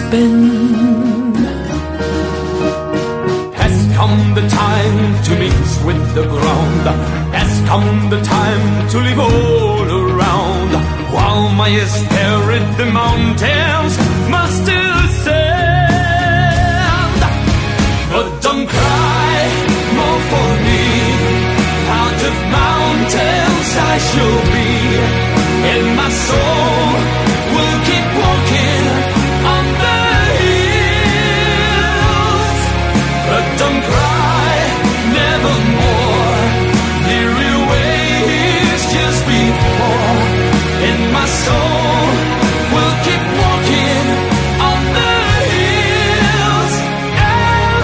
spend. Has come the time to mix with the ground. Has come the time to live all around. While my spirit, the mountains must still stand. But don't cry more for me. Out of mountains I shall be, and my soul will keep walking on the hills. But don't cry, nevermore. The real way is just before, and my soul will keep walking on the hills and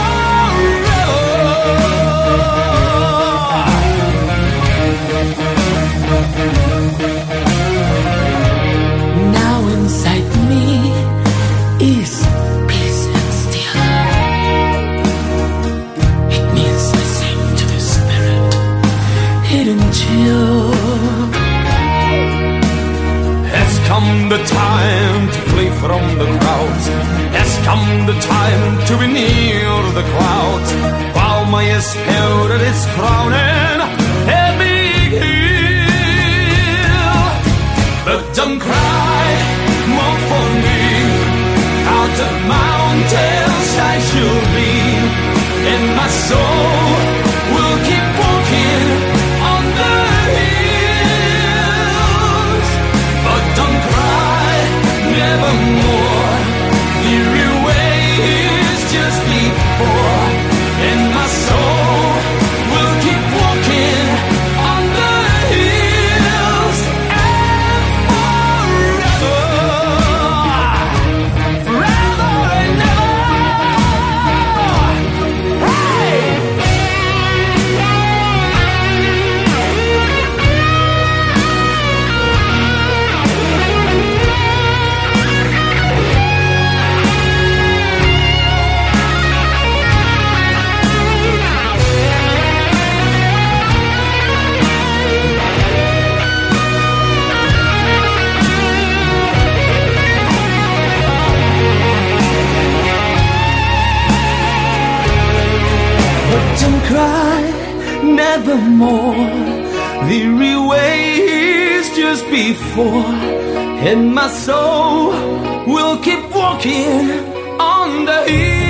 forever. Now inside me is peace and still. It means the same to the spirit, hidden chill. Has come the time to flee from the crowds. Has come the time to be near the clouds. While my spirit is crowning a big hill. But don't cry more for me. Out of mountains I shall be, and my soul will keep walking on the hills. But don't cry, nevermore. The real way is just before, and my soul will keep walking on the hills and forever. Forever and ever. Hey! But don't cry, nevermore. The real way is just before, and my soul will keep walking on the hill.